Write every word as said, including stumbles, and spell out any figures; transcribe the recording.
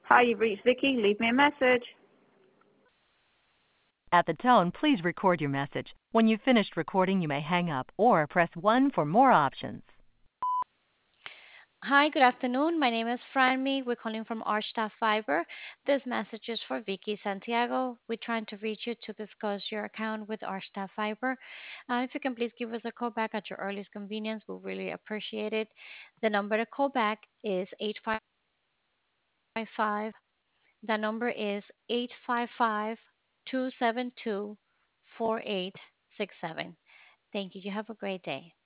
Hi, you've reached Vicky. Leave me a message. At the tone, please record your message. When you've finished recording, you may hang up or press one for more options. Hi, good afternoon. My name is Franmy. We're calling from Archstaff Fiber. This message is for Vicky Santiago. We're trying to reach you to discuss your account with Archstaff Fiber. Uh, if you can please give us a call back at your earliest convenience, we'll really appreciate it. The number to call back is eight five five. The number is eight five five, two seven two, four eight six seven. Thank you. You have a great day.